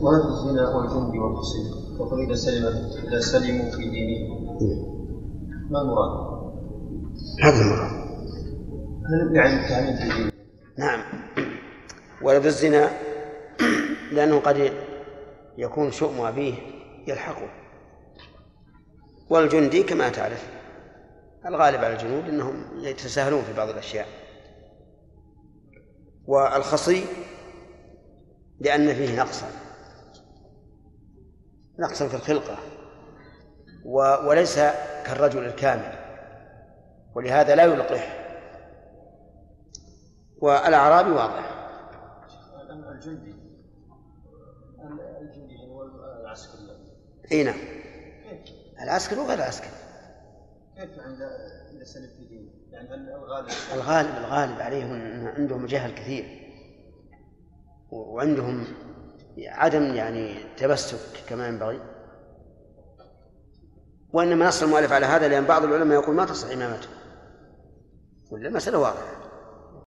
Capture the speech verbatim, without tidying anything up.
ما في الزنا والجند والفسق وقل إذا سلمت إذا سلموا في دينهم ما المراد؟ هذا المراد. هل يعني التعليم في دينهم؟ نعم. ولا بالزنا لأنه قد يكون شؤم أبيه يلحقه. والجندي كما تعرف الغالب على الجنود أنهم يتساهلون في بعض الأشياء. والخصي لأن فيه نقصا نقصا في الخلقة وليس كالرجل الكامل، ولهذا لا يلقح. والأعرابي واضح. الجندي الجندي هو العسكري. اي نعم، العسكري وغير العسكري. كيف عند إذا سلم في دينه؟ يعني الغالب الغالب الغالب عليهم عندهم جهل كثير وعندهم عدم يعني تمسك كما ينبغي. وإنما نص المؤلف على هذا لأن بعض العلماء يقول ما تصح إمامته، ولا المسألة واضحة.